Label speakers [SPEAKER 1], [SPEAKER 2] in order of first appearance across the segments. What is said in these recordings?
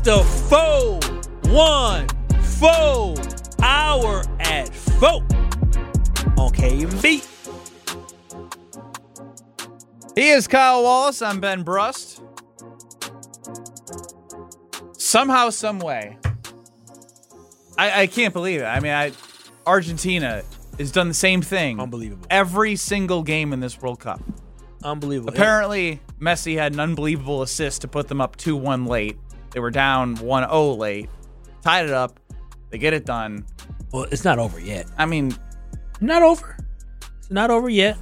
[SPEAKER 1] the 414 Hour at 4 on KMB.
[SPEAKER 2] He is Kyle Wallace. I'm Ben Brust. Somehow, some way, I can't believe it. I mean, Argentina has done the same thing.
[SPEAKER 1] Unbelievable.
[SPEAKER 2] Every single game in this World Cup.
[SPEAKER 1] Unbelievable.
[SPEAKER 2] Apparently, Messi had an unbelievable assist to put them up 2-1 late. They were down 1-0 late. Tied it up. They get it done.
[SPEAKER 1] Well, it's not over yet.
[SPEAKER 2] I mean,
[SPEAKER 1] not over. It's not over yet.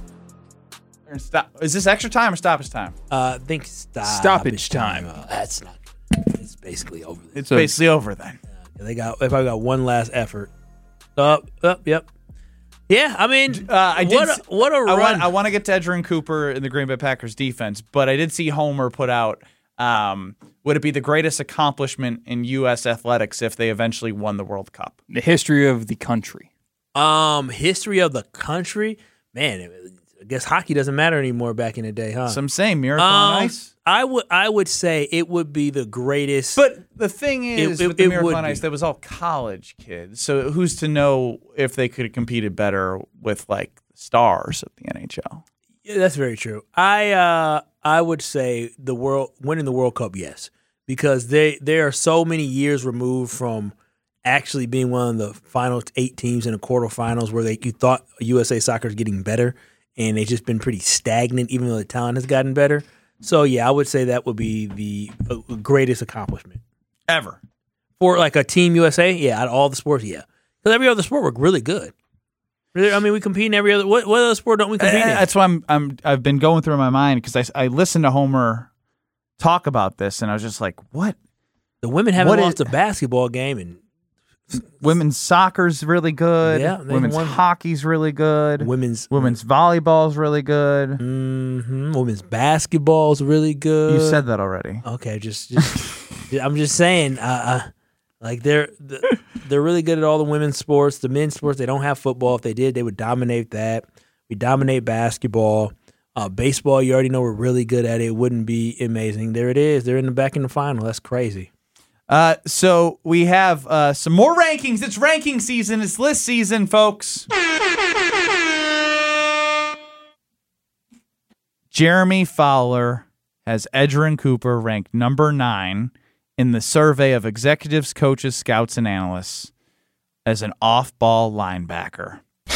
[SPEAKER 2] Is this extra time or stoppage time?
[SPEAKER 1] I think stoppage time. That's not good. It's basically over.
[SPEAKER 2] It's basically over then.
[SPEAKER 1] They probably got one last effort. Yep. Yeah, I mean, what a run.
[SPEAKER 2] I want to get to Edgerrin Cooper in the Green Bay Packers defense, but I did see Homer put out, would it be the greatest accomplishment in U.S. athletics if they eventually won the World Cup?
[SPEAKER 3] The history of the country.
[SPEAKER 1] History of the country? Man, I guess hockey doesn't matter anymore back in the day, huh?
[SPEAKER 2] Some say Miracle on Ice.
[SPEAKER 1] I would say it would be the greatest.
[SPEAKER 2] But the thing is, with the Miracle on Ice, that was all college kids. So who's to know if they could have competed better with like stars of the NHL?
[SPEAKER 1] Yeah, that's very true. I would say winning the World Cup, yes, because they are so many years removed from actually being one of the final 8 teams in the quarterfinals where you thought USA Soccer is getting better. And they've just been pretty stagnant, even though the talent has gotten better. So, yeah, I would say that would be the greatest accomplishment.
[SPEAKER 2] Ever.
[SPEAKER 1] For, like, a Team USA? Yeah, out of all the sports, yeah. Because every other sport, we're really good. I mean, we compete in every other – what other sport don't we compete in?
[SPEAKER 2] That's why I've been going through my mind because I listened to Homer talk about this, and I was just like, what?
[SPEAKER 1] The women haven't lost a basketball game in –
[SPEAKER 2] women's soccer's really good.
[SPEAKER 1] Yeah,
[SPEAKER 2] women's hockey's really good.
[SPEAKER 1] Women's
[SPEAKER 2] volleyball's really good.
[SPEAKER 1] Mm-hmm. Women's basketball's really good.
[SPEAKER 2] You said that already.
[SPEAKER 1] Okay, just I'm just saying. Like they're really good at all the women's sports. The men's sports, they don't have football. If they did, they would dominate that. We dominate basketball. Baseball, you already know we're really good at it. It wouldn't be amazing. There it is. They're back in the final. That's crazy.
[SPEAKER 2] So we have some more rankings. It's ranking season. It's list season, folks. Jeremy Fowler has Edgerrin Cooper ranked number 9 in the survey of executives, coaches, scouts, and analysts as an off-ball linebacker.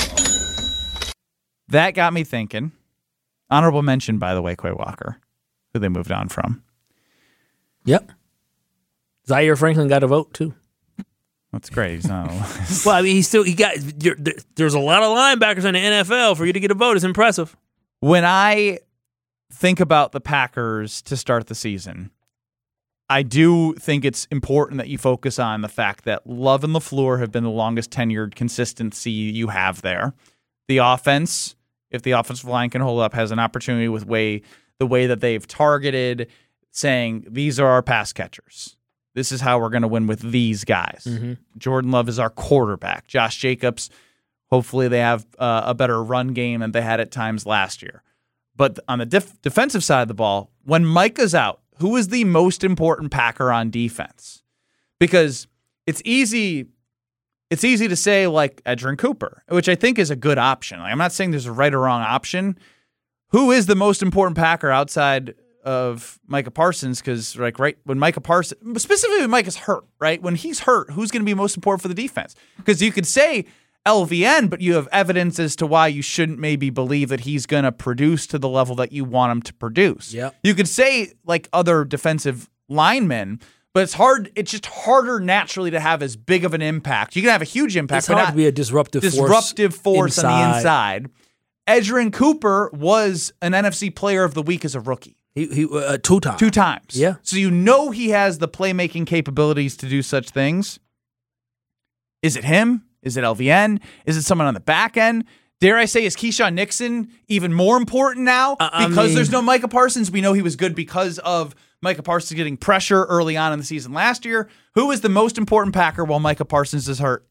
[SPEAKER 2] That got me thinking. Honorable mention, by the way, Quay Walker, who they moved on from.
[SPEAKER 1] Yep. Zaire Franklin got a vote too.
[SPEAKER 2] That's great. He's not.
[SPEAKER 1] Well, I mean, there's a lot of linebackers in the NFL. For you to get a vote is impressive.
[SPEAKER 2] When I think about the Packers to start the season, I do think it's important that you focus on the fact that Love and LaFleur have been the longest tenured consistency you have there. The offense, if the offensive line can hold up, has an opportunity with the way that they've targeted, saying these are our pass catchers. This is how we're going to win with these guys. Mm-hmm. Jordan Love is our quarterback. Josh Jacobs, hopefully they have a better run game than they had at times last year. But on the defensive side of the ball, when Micah's out, who is the most important Packer on defense? Because it's easy to say like Edgerrin Cooper, which I think is a good option. Like, I'm not saying there's a right or wrong option. Who is the most important Packer outside of Micah Parsons? Because right when Micah Parsons, specifically when Micah's hurt, right? When he's hurt, who's going to be most important for the defense? Because you could say LVN, but you have evidence as to why you shouldn't maybe believe that he's going to produce to the level that you want him to produce.
[SPEAKER 1] Yep.
[SPEAKER 2] You could say like other defensive linemen, but it's hard. It's just harder naturally to have as big of an impact. You can have a huge impact,
[SPEAKER 1] it's hard to be a disruptive force
[SPEAKER 2] on the inside. Edgerrin Cooper was an NFC Player of the Week as a rookie.
[SPEAKER 1] He 2 times.
[SPEAKER 2] 2 times.
[SPEAKER 1] Yeah.
[SPEAKER 2] So you know he has the playmaking capabilities to do such things. Is it him? Is it LVN? Is it someone on the back end? Dare I say, is Keyshawn Nixon even more important now? Because there's no Micah Parsons. We know he was good because of Micah Parsons getting pressure early on in the season last year. Who is the most important Packer while Micah Parsons is hurt?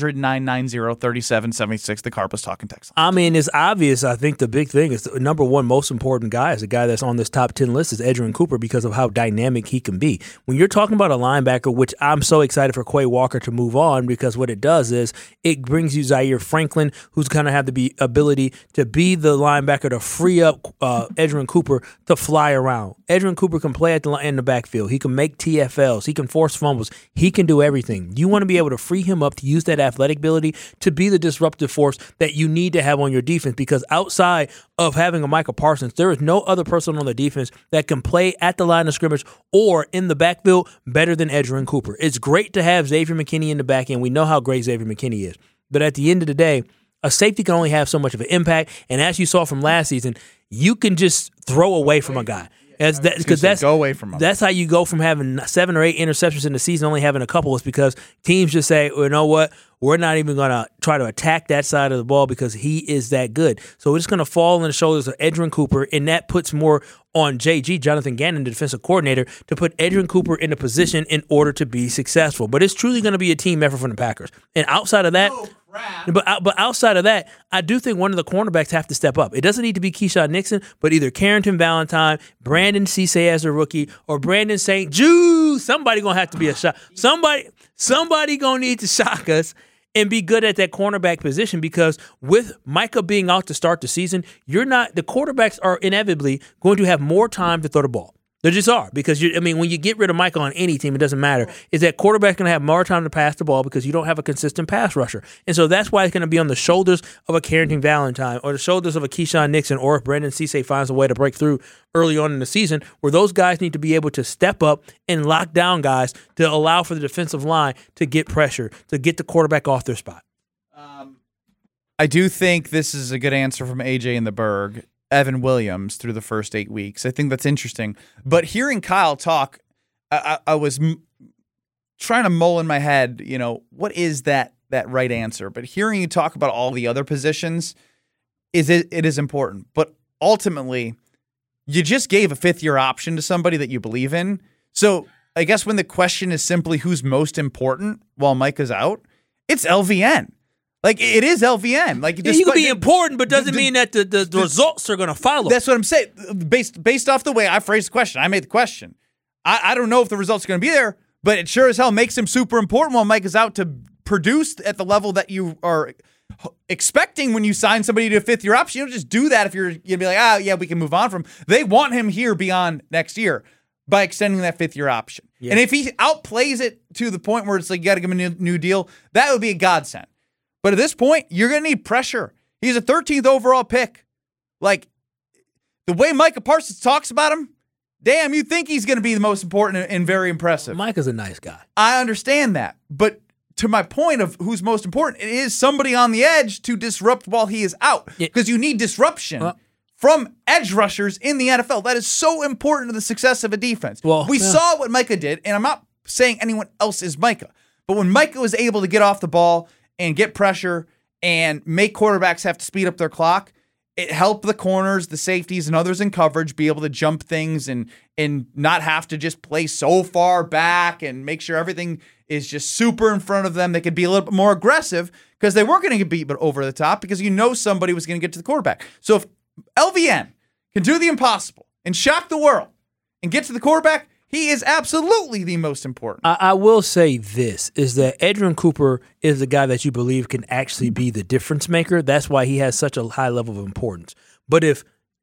[SPEAKER 2] 800-990-3776. The Carpus Talking text line.
[SPEAKER 1] I mean, it's obvious. I think the big thing is the number one most important guy is the guy that's on this top 10 list is Edgerrin Cooper because of how dynamic he can be. When you're talking about a linebacker, which I'm so excited for Quay Walker to move on because what it does is it brings you Zaire Franklin, who's going to have the ability to be the linebacker to free up Edgerrin Cooper to fly around. Edgerrin Cooper can play in the backfield. He can make TFLs. He can force fumbles. He can do everything. You want to be able to free him up to use that athletic ability to be the disruptive force that you need to have on your defense because outside of having a Micah Parsons, there is no other person on the defense that can play at the line of scrimmage or in the backfield better than Edgerrin Cooper. It's great to have Xavier McKinney in the back end. We know how great Xavier McKinney is. But at the end of the day, a safety can only have so much of an impact. And as you saw from last season, you can just throw away from a guy.
[SPEAKER 2] Go away from him.
[SPEAKER 1] That's how you go from having 7 or 8 interceptions in the season, only having a couple. Is because teams just say, well, you know what, we're not even going to try to attack that side of the ball because he is that good. So it's going to fall on the shoulders of Edgerrin Cooper, and that puts more on JG, Jonathan Gannon, the defensive coordinator, to put Edgerrin Cooper in a position in order to be successful. But it's truly going to be a team effort from the Packers. And outside of that, But outside of that, I do think one of the cornerbacks have to step up. It doesn't need to be Keyshawn Nixon, but either Carrington Valentine, Brandon Cisse as a rookie, or Brandon St. Jude. Somebody gonna have to be a shot. Somebody gonna need to shock us and be good at that cornerback position because with Micah being out to start the season, the quarterbacks are inevitably going to have more time to throw the ball. They just are because when you get rid of Micah on any team, it doesn't matter. Is that quarterback's going to have more time to pass the ball because you don't have a consistent pass rusher, and so that's why it's going to be on the shoulders of a Carrington Valentine or the shoulders of a Keyshawn Nixon, or if Brandon Cisse finds a way to break through early on in the season, where those guys need to be able to step up and lock down guys to allow for the defensive line to get pressure to get the quarterback off their spot.
[SPEAKER 2] I do think this is a good answer from AJ in the Berg. Evan Williams through the first 8 weeks. I think that's interesting. But hearing Kyle talk, I was trying to mull in my head, what is that right answer? But hearing you talk about all the other positions, it is important. But ultimately, you just gave a fifth-year option to somebody that you believe in. So I guess when the question is simply who's most important while Micah's out, it's LVN. Like, it is LVN. Like,
[SPEAKER 1] you can be important, but doesn't mean that the results are going to follow.
[SPEAKER 2] That's what I'm saying. Based off the way I phrased the question, I made the question. I don't know if the results are going to be there, but it sure as hell makes him super important while Mike is out to produce at the level that you are expecting when you sign somebody to a fifth-year option. You don't just do that if you're going to be like, yeah, we can move on from him. They want him here beyond next year by extending that fifth-year option. Yeah. And if he outplays it to the point where it's like you got to give him a new deal, that would be a godsend. But at this point, you're going to need pressure. He's a 13th overall pick. Like, the way Micah Parsons talks about him, damn, you think he's going to be the most important and very impressive.
[SPEAKER 1] Micah's a nice guy.
[SPEAKER 2] I understand that. But to my point of who's most important, it is somebody on the edge to disrupt while he is out. Because you need disruption from edge rushers in the NFL. That is so important to the success of a defense. We saw what Micah did, and I'm not saying anyone else is Micah. But when Micah was able to get off the ball and get pressure and make quarterbacks have to speed up their clock, it helped the corners, the safeties, and others in coverage be able to jump things and not have to just play so far back and make sure everything is just super in front of them. They could be a little bit more aggressive because they weren't going to get beat but over the top because somebody was going to get to the quarterback. So if LVN can do the impossible and shock the world and get to the quarterback, he is absolutely the most important.
[SPEAKER 1] I will say this, is that Edgerrin Cooper is the guy that you believe can actually be the difference maker. That's why he has such a high level of importance. But if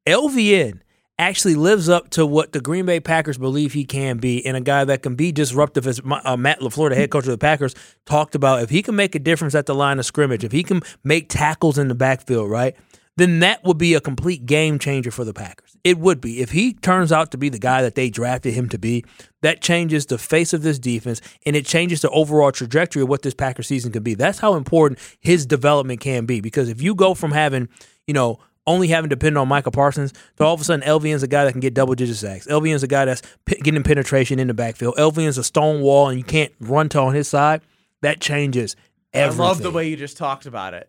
[SPEAKER 1] LVN actually lives up to what the Green Bay Packers believe he can be, and a guy that can be disruptive, as Matt LaFleur, the head coach of the Packers, talked about, if he can make a difference at the line of scrimmage, if he can make tackles in the backfield, right, then that would be a complete game changer for the Packers. It would be. If he turns out to be the guy that they drafted him to be, that changes the face of this defense, and it changes the overall trajectory of what this Packers season could be. That's how important his development can be, because if you go from having, only having to depend on Micah Parsons to all of a sudden LVN's a guy that can get double-digit sacks. LVN's a guy that's getting penetration in the backfield. LVN's a stone wall, and you can't run to on his side. That changes everything.
[SPEAKER 2] I love the way you just talked about it.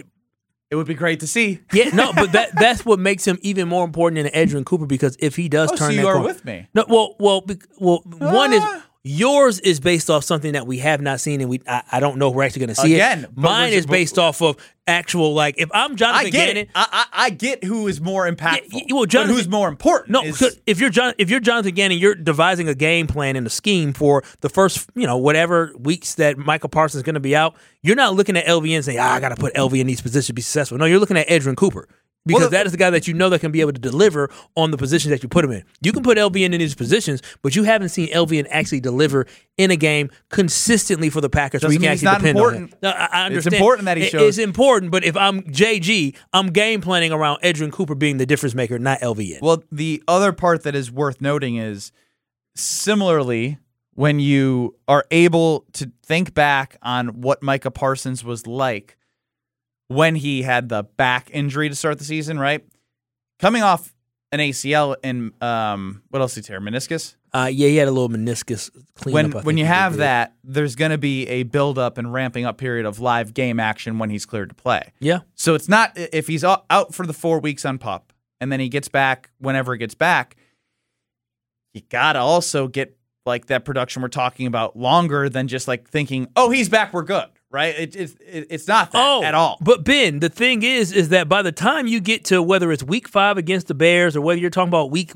[SPEAKER 2] It would be great to see.
[SPEAKER 1] Yeah, no, but that's what makes him even more important than Edgerrin Cooper, because if he does turn
[SPEAKER 2] so
[SPEAKER 1] that
[SPEAKER 2] you are
[SPEAKER 1] corner,
[SPEAKER 2] with me.
[SPEAKER 1] No, one is Yours is based off something that we have not seen, and I don't know if we're actually going to see
[SPEAKER 2] Again,
[SPEAKER 1] it. Mine is based off of actual, like, if I'm Jonathan Gannon.
[SPEAKER 2] I get who is more impactful.
[SPEAKER 1] Well,
[SPEAKER 2] but who's more important?
[SPEAKER 1] No, if you're Jonathan Gannon, you're devising a game plan and a scheme for the first, whatever weeks that Michael Parsons is going to be out. You're not looking at LVN and saying, I got to put LVN in these positions to be successful. No, you're looking at Edgerrin Cooper. Because that is the guy that you know that can be able to deliver on the positions that you put him in. You can put LVN in these positions, but you haven't seen LVN actually deliver in a game consistently for the Packers.
[SPEAKER 2] Doesn't
[SPEAKER 1] where you can actually depend
[SPEAKER 2] important.
[SPEAKER 1] on him. No, I understand.
[SPEAKER 2] It's important that he shows.
[SPEAKER 1] It's important, but if I'm JG, I'm game planning around Edgerrin Cooper being the difference maker, not LVN.
[SPEAKER 2] Well, the other part that is worth noting is, similarly, when you are able to think back on what Micah Parsons was like when he had the back injury to start the season, right? Coming off an ACL and what else did he tear? Meniscus?
[SPEAKER 1] Yeah, he had a little meniscus cleanup.
[SPEAKER 2] When you have that, there's going to be a build-up and ramping up period of live game action when he's cleared to play.
[SPEAKER 1] Yeah.
[SPEAKER 2] So it's not, if he's out for the 4 weeks on PUP, and then he gets back whenever he gets back, you got to also get like that production we're talking about longer than just like thinking, oh, he's back, we're good. Right? It's not that at all.
[SPEAKER 1] But Ben, the thing is that by the time you get to whether it's week 5 against the Bears or whether you're talking about week,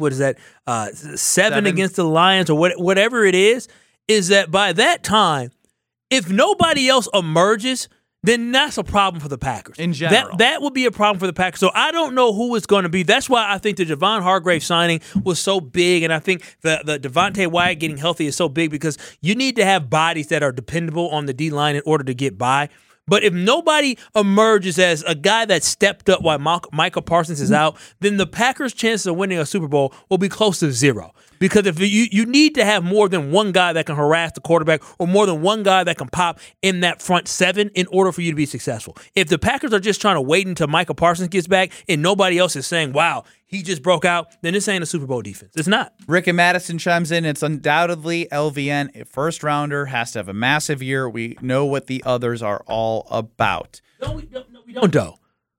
[SPEAKER 1] 7 against the Lions or whatever it is that by that time, if nobody else emerges, then that's a problem for the Packers.
[SPEAKER 2] In general.
[SPEAKER 1] That would be a problem for the Packers. So I don't know who it's going to be. That's why I think the Javon Hargrave signing was so big, and I think the Devontae Wyatt getting healthy is so big because you need to have bodies that are dependable on the D-line in order to get by. But if nobody emerges as a guy that stepped up while Michael Parsons is out, then the Packers' chances of winning a Super Bowl will be close to 0. Because if you need to have more than one guy that can harass the quarterback or more than one guy that can pop in that front 7 in order for you to be successful. If the Packers are just trying to wait until Michael Parsons gets back and nobody else is saying, wow, he just broke out, then this ain't a Super Bowl defense. It's not.
[SPEAKER 2] Rick and Madison chimes in. It's undoubtedly LVN, a first-rounder, has to have a massive year. We know what the others are all about.
[SPEAKER 1] No, we don't know.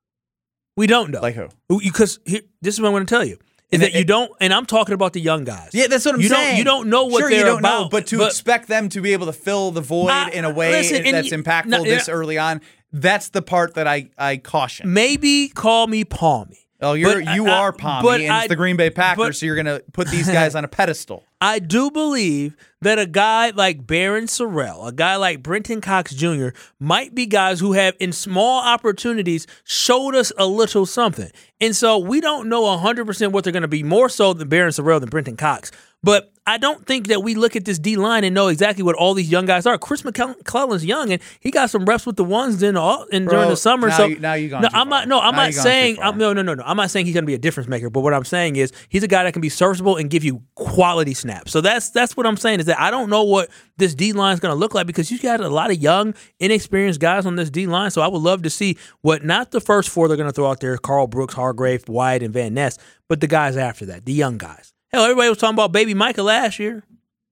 [SPEAKER 1] We don't know.
[SPEAKER 2] Like who?
[SPEAKER 1] Because this is what I'm going to tell you. Is that you don't, and I'm talking about the young guys.
[SPEAKER 2] Yeah, that's what I'm saying.
[SPEAKER 1] You don't know what they're
[SPEAKER 2] you don't
[SPEAKER 1] about.
[SPEAKER 2] know, but to expect them to be able to fill the void in a way that's impactful this early on, that's the part that I caution.
[SPEAKER 1] Maybe call me Palmy.
[SPEAKER 2] Oh, you are Palmy, and it's the Green Bay Packers, so you're going to put these guys on a pedestal.
[SPEAKER 1] I do believe that a guy like Barron Sorrell, a guy like Brenton Cox Jr. might be guys who have, in small opportunities, showed us a little something. And so we don't know 100% what they're going to be, more so than Barron Sorrell than Brenton Cox. But I don't think that we look at this D-line and know exactly what all these young guys are. Chris McClellan's young, and he got some reps with the ones during the summer.
[SPEAKER 2] Now you're going
[SPEAKER 1] I'm not saying he's going to be a difference maker. But what I'm saying is he's a guy that can be serviceable and give you quality snaps. So that's what I'm saying is that I don't know what this D-line is going to look like because you got a lot of young, inexperienced guys on this D-line. So I would love to see what not the first 4 they're going to throw out there, Carl Brooks, Hargrave, Wyatt, and Van Ness, but the guys after that, the young guys. Hell, everybody was talking about Baby Micah last year.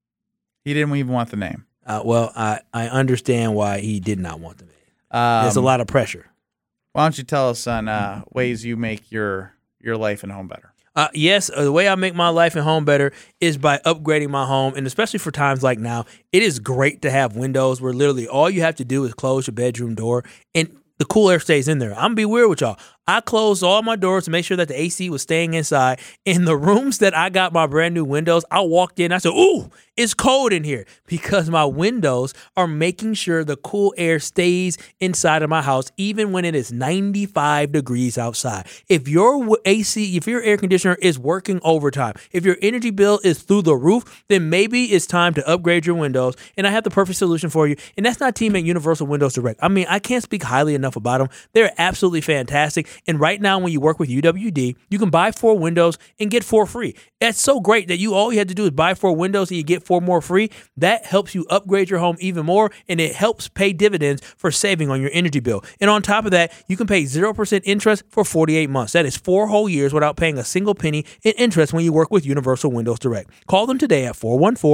[SPEAKER 2] He didn't even want the name.
[SPEAKER 1] Well, I understand why he did not want the name. There's a lot of pressure.
[SPEAKER 2] Why don't you tell us on ways you make your life and home better?
[SPEAKER 1] Yes, the way I make my life and home better is by upgrading my home, and especially for times like now, it is great to have windows where literally all you have to do is close your bedroom door and the cool air stays in there. I'm going to be weird with y'all. I closed all my doors to make sure that the AC was staying inside. In the rooms that I got my brand new windows, I walked in, I said, ooh, it's cold in here because my windows are making sure the cool air stays inside of my house even when it is 95 degrees outside. If your air conditioner is working overtime, if your energy bill is through the roof, then maybe it's time to upgrade your windows. And I have the perfect solution for you. And that's not teammate Universal Windows Direct. I mean, I can't speak highly enough about them. They're absolutely fantastic. And right now, when you work with UWD, you can buy 4 windows and get 4 free. That's so great that all you have to do is buy 4 windows and you get 4 more free. That helps you upgrade your home even more, and it helps pay dividends for saving on your energy bill. And on top of that, you can pay 0% interest for 48 months. That is 4 whole years without paying a single penny in interest when you work with Universal Windows Direct. Call them today at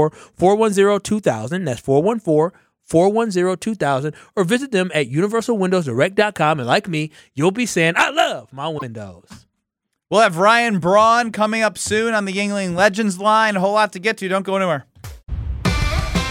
[SPEAKER 1] 414-410-2000. That's 414-410-2000, or visit them at universalwindowsdirect.com. And like me, you'll be saying, I love my windows.
[SPEAKER 2] We'll have Ryan Braun coming up soon on the Yuengling Legends line. A whole lot to get to. Don't go anywhere.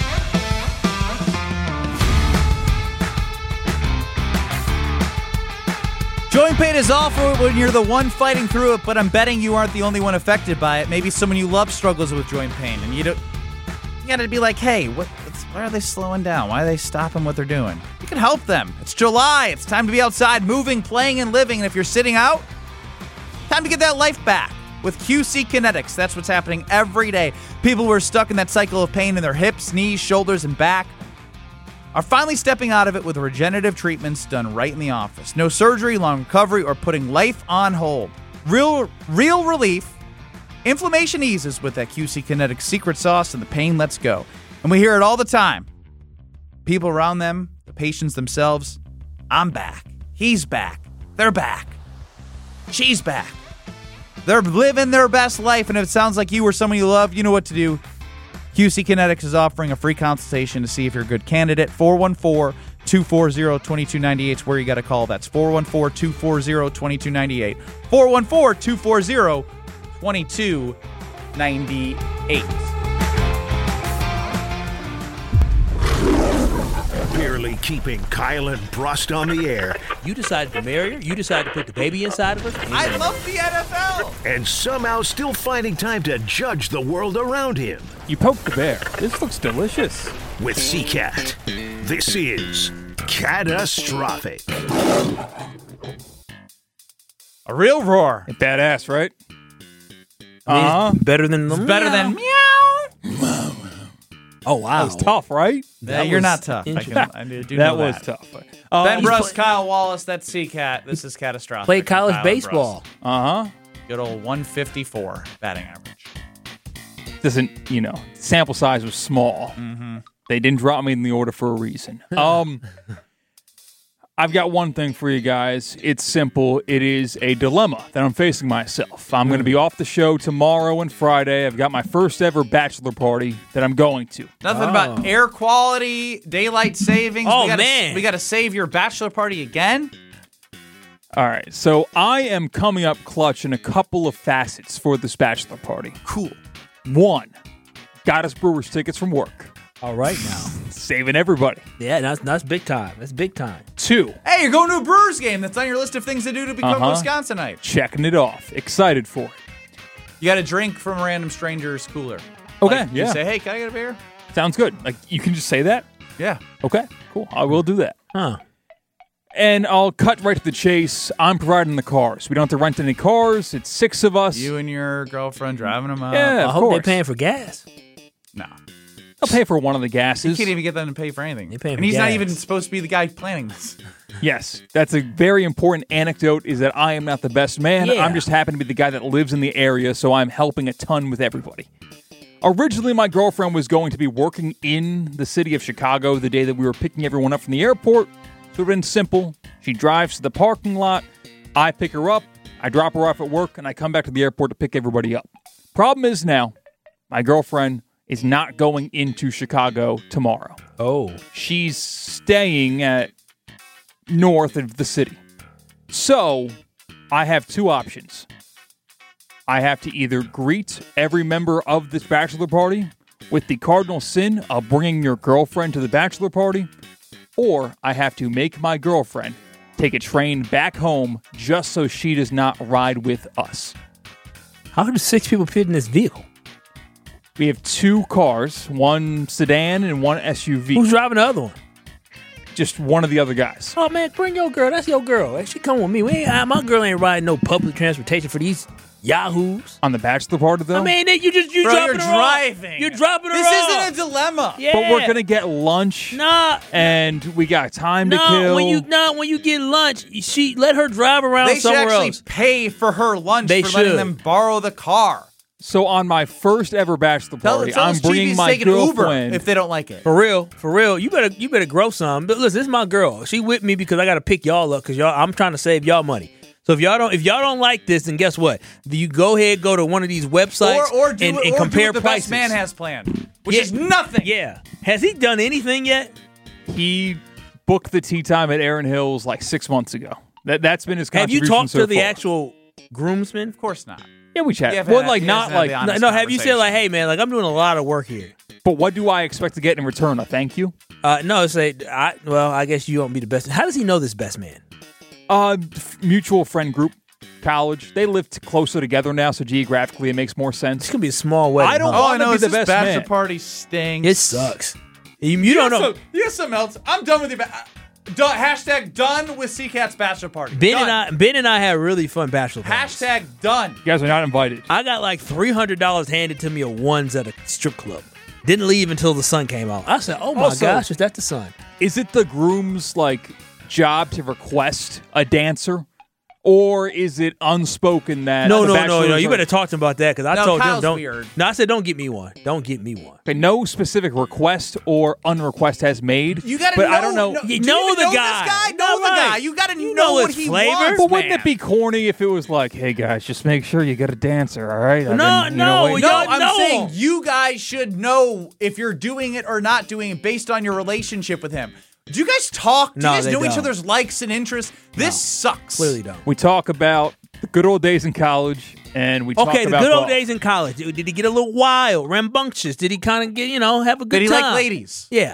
[SPEAKER 2] pain is awful when you're the one fighting through it, but I'm betting you aren't the only one affected by it. Maybe someone you love struggles with joint pain, and you gotta be like, hey, why are they slowing down? Why are they stopping what they're doing? You can help them. It's July. It's time to be outside, moving, playing, and living. And if you're sitting out, time to get that life back with QC Kinetics. That's what's happening every day. People who are stuck in that cycle of pain in their hips, knees, shoulders, and back are finally stepping out of it with regenerative treatments done right in the office. No surgery, long recovery, or putting life on hold. Real relief. Inflammation eases with that QC Kinetics secret sauce, and the pain lets go. And we hear it all the time. People around them, the patients themselves, I'm back. He's back. They're back. She's back. They're living their best life, and if it sounds like you or someone you love, you know what to do. QC Kinetics is offering a free consultation to see if you're a good candidate. 414-240-2298 is where you got to call. That's 414-240-2298. 414-240-2298.
[SPEAKER 4] Barely keeping Kyle and Brust on the air.
[SPEAKER 1] You decided to marry her. You decided to put the baby inside of her.
[SPEAKER 2] I love the NFL.
[SPEAKER 4] And somehow still finding time to judge the world around him.
[SPEAKER 3] You poked the bear. This looks delicious.
[SPEAKER 4] With Seacat, this is Catastrophic.
[SPEAKER 2] A real roar.
[SPEAKER 3] Badass, right?
[SPEAKER 1] Better than the
[SPEAKER 2] Better than meow.
[SPEAKER 1] Oh, wow.
[SPEAKER 3] That was tough, right?
[SPEAKER 2] Yeah, you're not tough. I do know
[SPEAKER 3] That was tough.
[SPEAKER 2] Ben Brust, Kyle Wallace, that's Seacat. This is Catastrophic.
[SPEAKER 1] Played college
[SPEAKER 2] Kyle
[SPEAKER 1] baseball.
[SPEAKER 2] Good old 154 batting average.
[SPEAKER 3] Doesn't, sample size was small.
[SPEAKER 2] Mm-hmm.
[SPEAKER 3] They didn't drop me in the order for a reason. I've got one thing for you guys. It's simple. It is a dilemma that I'm facing myself. I'm going to be off the show tomorrow and Friday. I've got my first ever bachelor party that I'm going to.
[SPEAKER 2] Nothing about air quality, daylight savings.
[SPEAKER 1] Oh,
[SPEAKER 2] We got to save your bachelor party again?
[SPEAKER 3] All right. So I am coming up clutch in a couple of facets for this bachelor party.
[SPEAKER 2] Cool.
[SPEAKER 3] One, got us Brewers tickets from work.
[SPEAKER 1] All right now.
[SPEAKER 3] Saving everybody.
[SPEAKER 1] Yeah, that's big time. That's big time.
[SPEAKER 3] Two,
[SPEAKER 2] Hey, you're going to a Brewers game. That's on your list of things to do to become a Wisconsinite.
[SPEAKER 3] checking it off. Excited for it.
[SPEAKER 2] You got a drink from a random stranger's cooler.
[SPEAKER 3] Okay,
[SPEAKER 2] You
[SPEAKER 3] yeah.
[SPEAKER 2] say, hey, can I get a beer?
[SPEAKER 3] Sounds good. Like, you can just say that?
[SPEAKER 2] Yeah.
[SPEAKER 3] Okay, cool. I will do that.
[SPEAKER 1] Huh.
[SPEAKER 3] And I'll cut right to the chase. I'm providing the cars. We don't have to rent any cars. It's 6 of us.
[SPEAKER 2] You and your girlfriend driving them up.
[SPEAKER 3] Yeah,
[SPEAKER 1] I
[SPEAKER 3] of
[SPEAKER 1] hope
[SPEAKER 3] course.
[SPEAKER 1] they're paying for gas.
[SPEAKER 2] No.
[SPEAKER 3] I'll pay for one of the
[SPEAKER 2] You
[SPEAKER 3] gases.
[SPEAKER 2] can't even get them to pay for anything.
[SPEAKER 1] They paying
[SPEAKER 2] And
[SPEAKER 1] for
[SPEAKER 2] he's not
[SPEAKER 1] gas.
[SPEAKER 2] even supposed to be the guy planning this.
[SPEAKER 3] Yes, that's a very important anecdote is that I am not the best man.
[SPEAKER 1] Yeah.
[SPEAKER 3] I'm just happen to be the guy that lives in the area, so I'm helping a ton with everybody. Originally, my girlfriend was going to be working in the city of Chicago the day that we were picking everyone up from the airport. So it would have been simple. She drives to the parking lot. I pick her up. I drop her off at work, and I come back to the airport to pick everybody up. Problem is now, my girlfriend is not going into Chicago tomorrow.
[SPEAKER 1] Oh.
[SPEAKER 3] She's staying at north of the city. So, I have two options. I have to either greet every member of this bachelor party with the cardinal sin of bringing your girlfriend to the bachelor party, or I have to make my girlfriend take a train back home just so she does not ride with us.
[SPEAKER 1] How do 6 people fit in this vehicle?
[SPEAKER 3] We have 2 cars, one sedan and one SUV.
[SPEAKER 1] Who's driving the other one?
[SPEAKER 3] Just one of the other guys.
[SPEAKER 1] Oh, man, bring your girl. That's your girl. She come with me. My girl ain't riding no public transportation for these yahoos.
[SPEAKER 3] On the bachelor party, though?
[SPEAKER 1] I mean, you
[SPEAKER 2] Bro,
[SPEAKER 1] dropping
[SPEAKER 2] you're
[SPEAKER 1] her
[SPEAKER 2] driving.
[SPEAKER 1] off. You're dropping her
[SPEAKER 2] This
[SPEAKER 1] off.
[SPEAKER 2] isn't a dilemma.
[SPEAKER 1] Yeah.
[SPEAKER 3] But we're gonna get lunch,
[SPEAKER 1] Nah.
[SPEAKER 3] and we got time to kill.
[SPEAKER 1] When you get lunch, let her drive around
[SPEAKER 2] They should
[SPEAKER 1] somewhere
[SPEAKER 2] actually
[SPEAKER 1] else.
[SPEAKER 2] pay for her lunch
[SPEAKER 1] They
[SPEAKER 2] for letting
[SPEAKER 1] should.
[SPEAKER 2] them borrow the car.
[SPEAKER 3] So on my first ever bachelor party,
[SPEAKER 2] Tell
[SPEAKER 3] I'm
[SPEAKER 2] us
[SPEAKER 3] bringing
[SPEAKER 2] Chibi's
[SPEAKER 3] my
[SPEAKER 2] taking Uber
[SPEAKER 3] girlfriend.
[SPEAKER 2] if they don't like it.
[SPEAKER 1] For real. You better grow some. But listen, this is my girl. She with me because I got to pick y'all up because I'm trying to save y'all money. So if y'all don't like this, then guess what? You go to one of these websites
[SPEAKER 2] Or do
[SPEAKER 1] and
[SPEAKER 2] what
[SPEAKER 1] compare
[SPEAKER 2] the
[SPEAKER 1] prices.
[SPEAKER 2] best man has planned, which
[SPEAKER 1] Yeah.
[SPEAKER 2] is nothing.
[SPEAKER 1] Yeah. Has he done anything yet?
[SPEAKER 3] He booked the tea time at Erin Hills like 6 months ago. That's been his
[SPEAKER 1] Have
[SPEAKER 3] contribution
[SPEAKER 1] you talked
[SPEAKER 3] so
[SPEAKER 1] to the
[SPEAKER 3] far.
[SPEAKER 1] actual groomsman?
[SPEAKER 2] Of course not.
[SPEAKER 3] Yeah, we chat.
[SPEAKER 2] Yeah,
[SPEAKER 3] Well,
[SPEAKER 2] he
[SPEAKER 3] like not
[SPEAKER 2] hasn't had
[SPEAKER 3] like.
[SPEAKER 2] the honest
[SPEAKER 1] No, have you said like,
[SPEAKER 2] conversation.
[SPEAKER 1] hey man, like I'm doing a lot of work here?
[SPEAKER 3] But what do I expect to get in return? A thank you?
[SPEAKER 1] No, I guess you won't be the best. How does he know this best man?
[SPEAKER 3] Mutual friend group, college. They live closer together now, so geographically it makes more
[SPEAKER 1] It's
[SPEAKER 3] sense.
[SPEAKER 1] gonna be a small wedding.
[SPEAKER 3] I don't
[SPEAKER 1] huh?
[SPEAKER 3] want-
[SPEAKER 2] All I know
[SPEAKER 3] be
[SPEAKER 2] is
[SPEAKER 3] the
[SPEAKER 2] this
[SPEAKER 3] best
[SPEAKER 2] bachelor
[SPEAKER 3] man.
[SPEAKER 2] party stinks.
[SPEAKER 1] It sucks. You don't know.
[SPEAKER 2] You got something else. I'm done with you. Hashtag done with C-Cat's bachelor party. Done.
[SPEAKER 1] Ben and I had really fun bachelor parties.
[SPEAKER 2] Hashtag done.
[SPEAKER 3] You guys are not invited.
[SPEAKER 1] I got like $300 handed to me of ones at a strip club. Didn't leave until the sun came out. I said, "Oh my
[SPEAKER 3] Also-
[SPEAKER 1] gosh, is that the sun?"
[SPEAKER 3] Is it the groom's job to request a dancer, or is it unspoken that
[SPEAKER 1] No.
[SPEAKER 3] the bachelors
[SPEAKER 1] You
[SPEAKER 3] are-
[SPEAKER 1] better talk to him about that because I
[SPEAKER 2] No,
[SPEAKER 1] told
[SPEAKER 2] Kyle's
[SPEAKER 1] him don't.
[SPEAKER 2] weird.
[SPEAKER 1] No, I said don't get me one. Don't get me one.
[SPEAKER 3] Okay, no specific request or unrequest has made.
[SPEAKER 2] You gotta
[SPEAKER 3] but
[SPEAKER 2] know.
[SPEAKER 3] I don't know.
[SPEAKER 1] You
[SPEAKER 2] do
[SPEAKER 1] know
[SPEAKER 2] even
[SPEAKER 1] the
[SPEAKER 2] know
[SPEAKER 1] guy.
[SPEAKER 2] This guy?
[SPEAKER 1] No,
[SPEAKER 2] Know the
[SPEAKER 1] right.
[SPEAKER 2] guy. You gotta
[SPEAKER 1] You
[SPEAKER 2] know
[SPEAKER 1] know
[SPEAKER 2] what
[SPEAKER 1] his
[SPEAKER 2] he
[SPEAKER 1] flavor.
[SPEAKER 2] wants,
[SPEAKER 3] But wouldn't
[SPEAKER 2] man.
[SPEAKER 3] it be corny if it was like, "Hey guys, just make sure you get a dancer, all right?"
[SPEAKER 1] No,
[SPEAKER 3] waiting-
[SPEAKER 2] No,
[SPEAKER 1] y'all
[SPEAKER 2] I'm
[SPEAKER 1] know.
[SPEAKER 2] saying you guys should know if you're doing it or not doing it based on your relationship with him. Do you guys talk? Do
[SPEAKER 1] No,
[SPEAKER 2] you guys
[SPEAKER 1] they
[SPEAKER 2] know each
[SPEAKER 1] don't.
[SPEAKER 2] other's likes and interests? This sucks.
[SPEAKER 1] Clearly don't.
[SPEAKER 3] We talk about the good old days in college, and we talk
[SPEAKER 1] Okay, the
[SPEAKER 3] about
[SPEAKER 1] good old
[SPEAKER 3] golf.
[SPEAKER 1] days in college. Did he get a little wild, rambunctious? Did he kind of get, have a good
[SPEAKER 2] Did he
[SPEAKER 1] time?
[SPEAKER 2] like ladies?
[SPEAKER 1] Yeah.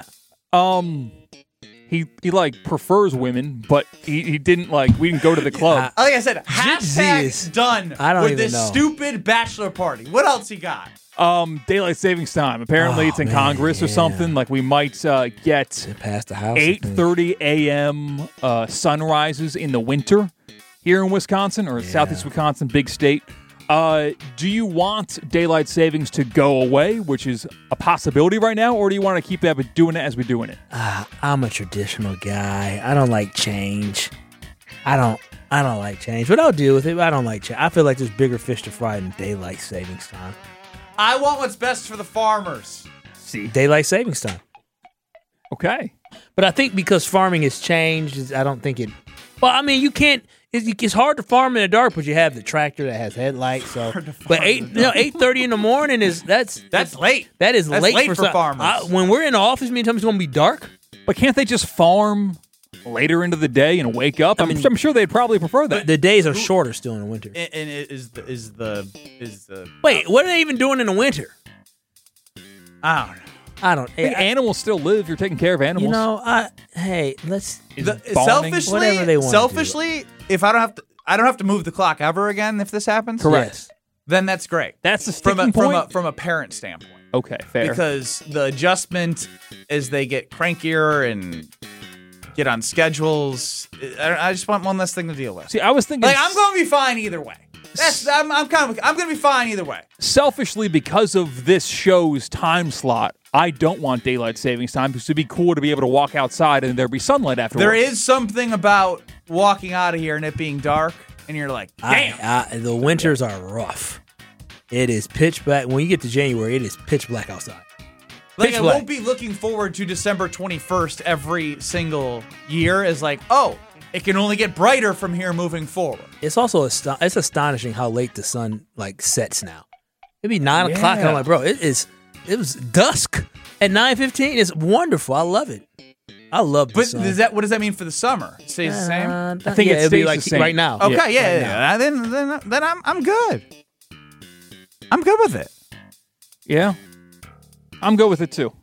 [SPEAKER 3] He prefers women, but he didn't we didn't go to the club.
[SPEAKER 2] Like I said, hashtag
[SPEAKER 1] Jeez.
[SPEAKER 2] done
[SPEAKER 1] I don't
[SPEAKER 2] with
[SPEAKER 1] even
[SPEAKER 2] this
[SPEAKER 1] know.
[SPEAKER 2] stupid bachelor party. What else he got?
[SPEAKER 3] Daylight savings time. Apparently, it's in
[SPEAKER 1] man,
[SPEAKER 3] Congress or
[SPEAKER 1] yeah.
[SPEAKER 3] something. We might get
[SPEAKER 1] Past the house.
[SPEAKER 3] 8:30 a.m. Sunrises in the winter here in Wisconsin or southeast Wisconsin, big state. Do you want daylight savings to go away, which is a possibility right now, or do you want to keep doing it as we're doing it?
[SPEAKER 1] I'm a traditional guy. I don't like change. I don't like change, but I'll deal with it. I don't like change. I feel like there's bigger fish to fry than daylight savings time.
[SPEAKER 2] I want what's best for the farmers.
[SPEAKER 3] See,
[SPEAKER 1] Daylight savings time.
[SPEAKER 3] okay.
[SPEAKER 1] But I think because farming has changed, I don't think it. Well, I mean, you can't. It's hard to farm in the dark, but you have the tractor that has headlights. So, but 8:30 in the morning that's
[SPEAKER 2] late.
[SPEAKER 1] That is
[SPEAKER 2] That's
[SPEAKER 1] late,
[SPEAKER 2] late for
[SPEAKER 1] some-
[SPEAKER 2] farmers.
[SPEAKER 1] when we're in the office, me and Tom's going to be dark.
[SPEAKER 3] But can't they just farm later into the day and wake up? I'm sure they'd probably prefer that.
[SPEAKER 1] The days are shorter still in the winter.
[SPEAKER 2] And is the
[SPEAKER 1] Wait, what are they even doing in the winter?
[SPEAKER 2] I don't know.
[SPEAKER 1] I don't.
[SPEAKER 3] Animals still live. You're taking care of animals.
[SPEAKER 1] Let's.
[SPEAKER 3] Is
[SPEAKER 2] The-
[SPEAKER 3] farming-
[SPEAKER 2] selfishly,
[SPEAKER 1] Whatever they wanna
[SPEAKER 2] selfishly, if I don't have to move the clock ever again if this happens.
[SPEAKER 3] Correct.
[SPEAKER 1] Yes.
[SPEAKER 2] Then that's great.
[SPEAKER 3] That's the
[SPEAKER 2] from
[SPEAKER 3] sticking point.
[SPEAKER 2] from a parent standpoint.
[SPEAKER 3] Okay, fair.
[SPEAKER 2] Because the adjustment as they get crankier and get on schedules, I just want one less thing to deal with.
[SPEAKER 3] See, I was thinking
[SPEAKER 2] I'm going to be fine either way. I'm going to be fine either way.
[SPEAKER 3] selfishly because of this show's time slot. I don't want daylight savings time because it'd be cool to be able to walk outside and there be sunlight afterwards.
[SPEAKER 2] There is something about walking out of here and it being dark, and you're like, damn.
[SPEAKER 1] The winters are rough. It is pitch black. When you get to January, it is pitch black outside.
[SPEAKER 2] Like,
[SPEAKER 1] pitch
[SPEAKER 2] I
[SPEAKER 1] black.
[SPEAKER 2] won't be looking forward to December 21st every single year as like, oh, it can only get brighter from here moving forward.
[SPEAKER 1] It's also it's astonishing how late the sun sets now. It'd be 9 o'clock, and I'm like, bro, it was dusk at 9:15. It's wonderful. I love it. I love the
[SPEAKER 2] But
[SPEAKER 1] sun.
[SPEAKER 2] what does that mean for the summer? It stays the same?
[SPEAKER 3] I think it
[SPEAKER 1] it'd be
[SPEAKER 3] stays
[SPEAKER 1] like
[SPEAKER 3] the same.
[SPEAKER 1] right now.
[SPEAKER 2] Okay,
[SPEAKER 1] Yeah,
[SPEAKER 2] yeah. Then I'm good. I'm good with it.
[SPEAKER 3] Yeah. I'm good with it too.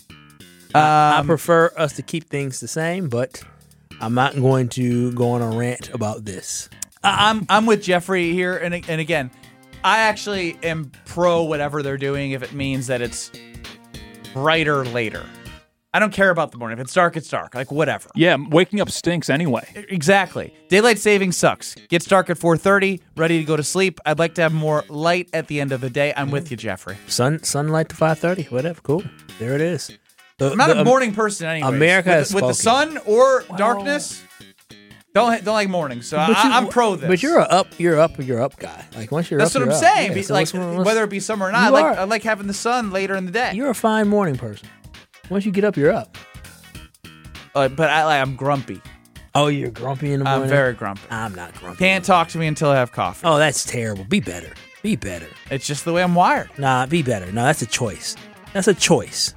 [SPEAKER 1] I prefer us to keep things the same, but I'm not going to go on a rant about this.
[SPEAKER 2] I'm with Jeffrey here, and again, I actually am pro whatever they're doing if it means that it's brighter later. I don't care about the morning. If it's dark, it's dark. Like, whatever.
[SPEAKER 3] Yeah, waking up stinks anyway.
[SPEAKER 2] Exactly. Daylight saving sucks. Gets dark at 4:30, ready to go to sleep. I'd like to have more light at the end of the day. I'm with you, Jeffrey.
[SPEAKER 1] Sunlight to 5:30, whatever. Cool. There it is.
[SPEAKER 2] I'm not a morning person anyway.
[SPEAKER 1] America has
[SPEAKER 2] with the
[SPEAKER 1] spoken.
[SPEAKER 2] sun or darkness. Don't like mornings. So I'm pro this.
[SPEAKER 1] But you're a up guy. Like once you're
[SPEAKER 2] That's
[SPEAKER 1] up,
[SPEAKER 2] what I'm
[SPEAKER 1] you're up.
[SPEAKER 2] saying.
[SPEAKER 1] Yeah, so
[SPEAKER 2] Like
[SPEAKER 1] let's-
[SPEAKER 2] whether it be summer or not,
[SPEAKER 1] You
[SPEAKER 2] I
[SPEAKER 1] are.
[SPEAKER 2] like having the sun later in the day.
[SPEAKER 1] you're a fine morning person. Once you get up, you're up.
[SPEAKER 2] But I'm grumpy.
[SPEAKER 1] Oh, you're grumpy in the morning.
[SPEAKER 2] I'm very grumpy.
[SPEAKER 1] I'm not grumpy.
[SPEAKER 2] Can't talk to me until I have coffee.
[SPEAKER 1] Oh, that's terrible. Be better. Be better.
[SPEAKER 2] It's just the way I'm wired.
[SPEAKER 1] Nah, be better. No, that's a choice. That's a choice.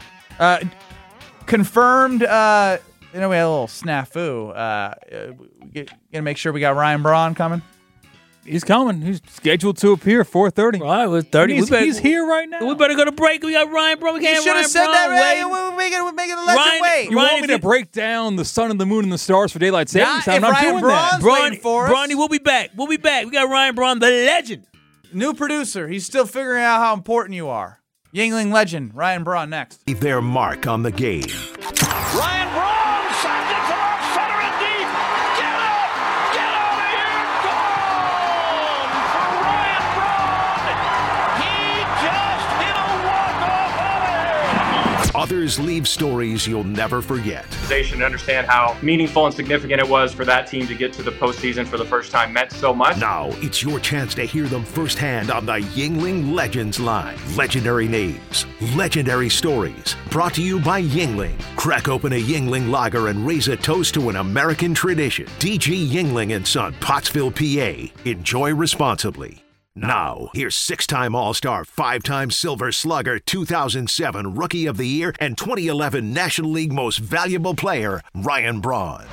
[SPEAKER 2] Confirmed. We had a little snafu. Gonna make sure we got Ryan Braun coming.
[SPEAKER 3] He's coming. He's scheduled to appear 4:30.
[SPEAKER 1] All right, with 30.
[SPEAKER 3] He's here right now.
[SPEAKER 1] We better go to break. We got Ryan Braun. We
[SPEAKER 2] You
[SPEAKER 1] can't
[SPEAKER 2] should have
[SPEAKER 1] Ryan
[SPEAKER 2] said
[SPEAKER 1] Braun
[SPEAKER 2] that.
[SPEAKER 1] waiting.
[SPEAKER 2] We're making the legend wait.
[SPEAKER 3] You
[SPEAKER 1] Ryan,
[SPEAKER 3] want me to break down the sun and the moon and the stars for daylight savings time?
[SPEAKER 2] if
[SPEAKER 3] I'm not
[SPEAKER 2] Ryan
[SPEAKER 3] doing
[SPEAKER 2] Braun's
[SPEAKER 3] that.
[SPEAKER 2] waiting for us.
[SPEAKER 1] Bronny, we'll be back. We got Ryan Braun, the legend.
[SPEAKER 2] New producer. He's still figuring out how important you are. Yingling legend, Ryan Braun, next.
[SPEAKER 4] Leave their mark on the game.
[SPEAKER 5] Ryan Braun sends it to left center and deep. Get up! Get out of here! Gone for Ryan Braun. He just hit a walk-off homer.
[SPEAKER 4] Others leave stories you'll never forget.
[SPEAKER 6] To understand how meaningful and significant it was for that team to get to the postseason for the first time meant so much.
[SPEAKER 4] Now it's your chance to hear them firsthand on the Yingling Legends Line. Legendary names, legendary stories. Brought to you by Yingling. Crack open a Yingling lager and raise a toast to an American tradition. DG Yingling and Son, Pottsville, PA. Enjoy responsibly. Now, here's 6-time All-Star, 5-time Silver Slugger, 2007 Rookie of the Year, and 2011 National League Most Valuable Player, Ryan Braun.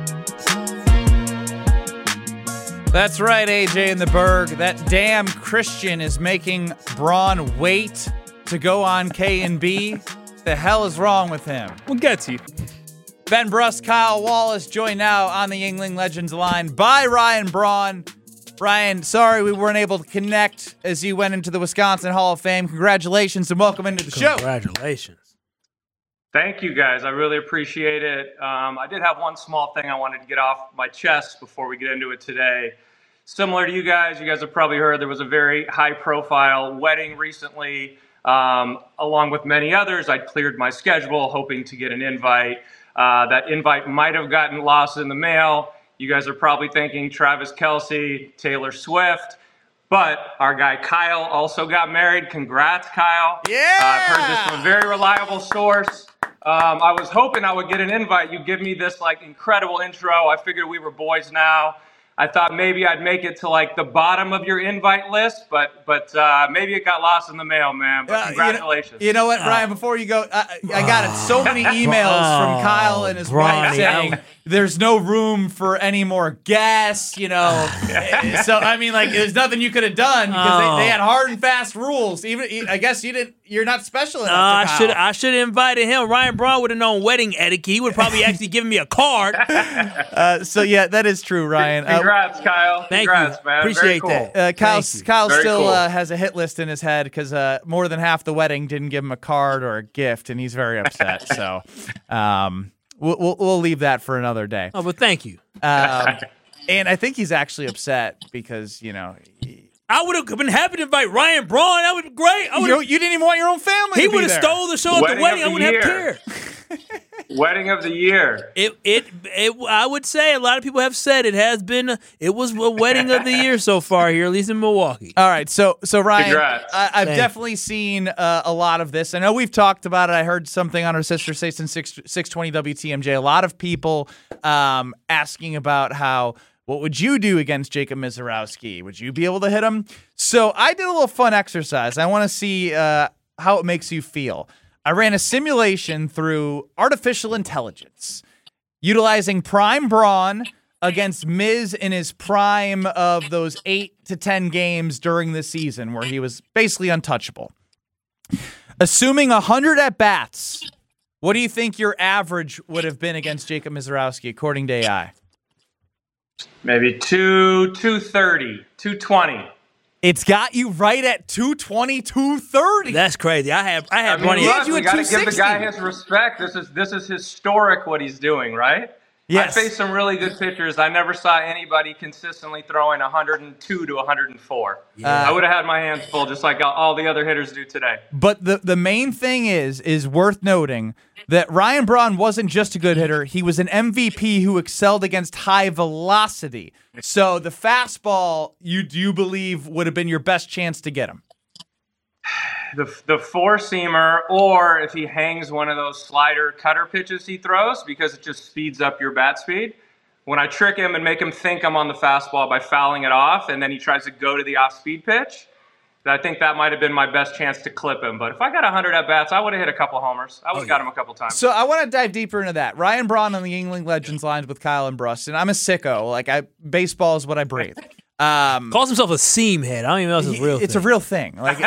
[SPEAKER 2] That's right, AJ in the Berg. That damn Christian is making Braun wait to go on K&B. The hell is wrong with him?
[SPEAKER 3] We'll get to you.
[SPEAKER 2] Ben Brust, Kyle Wallace, joined now on the Yingling Legends line by Ryan Braun. Ryan, sorry we weren't able to connect as you went into the Wisconsin Hall of Fame. Congratulations and welcome into the show.
[SPEAKER 1] Congratulations.
[SPEAKER 6] Thank you, guys. I really appreciate it. I did have one small thing I wanted to get off my chest before we get into it today. Similar to you guys have probably heard there was a very high-profile wedding recently. Along with many others, I cleared my schedule hoping to get an invite. That invite might have gotten lost in the mail. You guys are probably thinking Travis Kelce, Taylor Swift, but our guy Kyle also got married. Congrats, Kyle.
[SPEAKER 2] Yeah!
[SPEAKER 6] I've heard this from a very reliable source. I was hoping I would get an invite. You give me this incredible intro. I figured we were boys now. I thought maybe I'd make it to the bottom of your invite list, but maybe it got lost in the mail, man. But congratulations.
[SPEAKER 2] You know what, Ryan? Before you go, I got so many emails from Kyle and his wife saying there's no room for any more guests. So I mean, there's nothing you could have done because they had hard and fast rules. Even I guess you didn't. You're not special enough.
[SPEAKER 1] I should have invited him. Ryan Braun would have known wedding etiquette. He would probably actually given me a card.
[SPEAKER 2] So yeah, that is true, Ryan.
[SPEAKER 6] Congrats, Kyle.
[SPEAKER 1] Congrats,
[SPEAKER 6] man.
[SPEAKER 1] Appreciate
[SPEAKER 6] Very cool.
[SPEAKER 1] that.
[SPEAKER 2] Kyle
[SPEAKER 6] Very
[SPEAKER 2] still
[SPEAKER 6] cool.
[SPEAKER 2] has a hit list in his head because more than half the wedding didn't give him a card or a gift, and he's very upset. So we'll leave that for another day.
[SPEAKER 1] Oh, but thank you.
[SPEAKER 2] And I think he's actually upset because
[SPEAKER 1] I would have been happy to invite Ryan Braun. That would be great.
[SPEAKER 2] you didn't even want your own family.
[SPEAKER 1] He
[SPEAKER 2] would have
[SPEAKER 1] stole the show at the wedding. I wouldn't have cared.
[SPEAKER 6] Wedding of the year.
[SPEAKER 1] I would say a lot of people have said it was a wedding of the year so far here, at least in Milwaukee.
[SPEAKER 2] All right, so Ryan,
[SPEAKER 6] Congrats.
[SPEAKER 2] I've definitely seen a lot of this. I know we've talked about it. I heard something on our sister station 620 WTMJ. A lot of people asking about what would you do against Jacob Misiorowski? Would you be able to hit him? So I did a little fun exercise. I want to see how it makes you feel. I ran a simulation through artificial intelligence, utilizing Prime Braun against Miz in his prime of those 8 to 10 games during the season where he was basically untouchable. Assuming 100 at-bats, what do you think your average would have been against Jacob Misiorowski, according to AI?
[SPEAKER 6] Maybe 230, 220.
[SPEAKER 2] It's got you right at 220, 230.
[SPEAKER 1] That's crazy. I have money.
[SPEAKER 6] Look,
[SPEAKER 2] you
[SPEAKER 6] we
[SPEAKER 2] at
[SPEAKER 6] got to give the
[SPEAKER 2] 260.
[SPEAKER 6] guy his respect. This is historic what he's doing, right?
[SPEAKER 2] Yes.
[SPEAKER 6] I faced some really good pitchers. I never saw anybody consistently throwing 102 to 104. I would have had my hands full just like all the other hitters do today.
[SPEAKER 2] But the main thing is worth noting that Ryan Braun wasn't just a good hitter. He was an MVP who excelled against high velocity. So the fastball, do you believe would have been your best chance to get him?
[SPEAKER 6] The four-seamer, or if he hangs one of those slider cutter pitches he throws, because it just speeds up your bat speed. When I trick him and make him think I'm on the fastball by fouling it off, and then he tries to go to the off-speed pitch, I think that might have been my best chance to clip him. But if I got 100 at-bats, I would have hit a couple homers. I would have got him a couple times.
[SPEAKER 2] So I want to dive deeper into that. Ryan Braun on the Yingling Legends lines with Kyle and Brust, and I'm a sicko. Baseball is what I breathe.
[SPEAKER 1] Calls himself a seam head. I don't even know if it's a real thing.
[SPEAKER 2] It's a real thing. Like,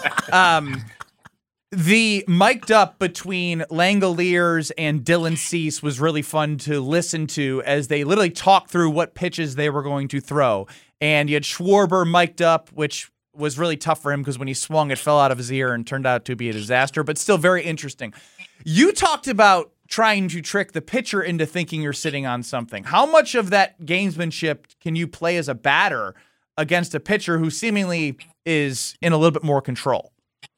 [SPEAKER 2] the mic'd up between Langoliers and Dylan Cease was really fun to listen to as they literally talked through what pitches they were going to throw. And you had Schwarber mic'd up, which was really tough for him because when he swung, it fell out of his ear and turned out to be a disaster, but still very interesting. You talked about trying to trick the pitcher into thinking you're sitting on something. How much of that gamesmanship can you play as a batter against a pitcher who seemingly is in a little bit more control?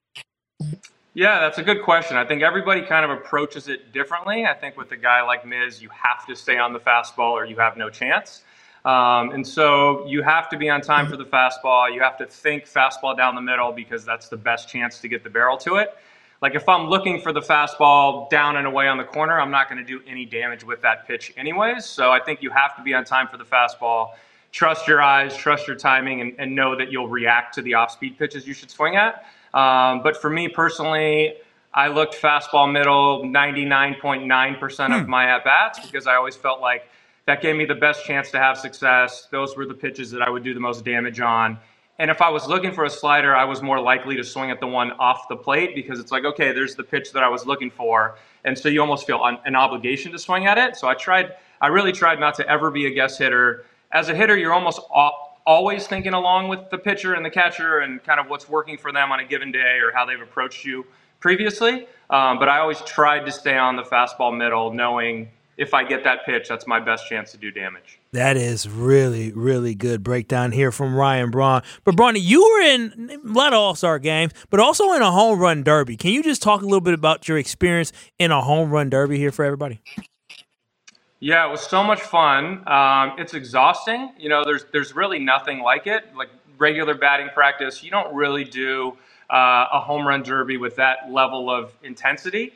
[SPEAKER 6] Yeah, that's a good question. I think everybody kind of approaches it differently. I think with a guy like Miz, you have to stay on the fastball or you have no chance. And so you have to be on time for the fastball. You have to think fastball down the middle because that's the best chance to get the barrel to it. Like if I'm looking for the fastball down and away on the corner, I'm not going to do any damage with that pitch anyways. So I think you have to be on time for the fastball. Trust your eyes, trust your timing, and know that you'll react to the off-speed pitches you should swing at. But for me personally, I looked fastball middle 99.9% of my at-bats because I always felt like that gave me the best chance to have success. Those were the pitches that I would do the most damage on. And if I was looking for a slider, I was more likely to swing at the one off the plate because it's like, okay, there's the pitch that I was looking for. And so you almost feel an obligation to swing at it. So I really tried not to ever be a guess hitter. As a hitter, you're almost always thinking along with the pitcher and the catcher and kind of what's working for them on a given day or how they've approached you previously. But I always tried to stay on the fastball middle, knowing if I get that pitch, that's my best chance to do damage.
[SPEAKER 1] That is really, really good breakdown here from Ryan Braun. But, Bronny, you were in a lot of All-Star games, but also in a home run derby. Can you just talk a little bit about your experience in a home run derby here for everybody?
[SPEAKER 6] Yeah, it was so much fun. It's exhausting. You know, there's really nothing like it. Like regular batting practice, you don't really do a home run derby with that level of intensity.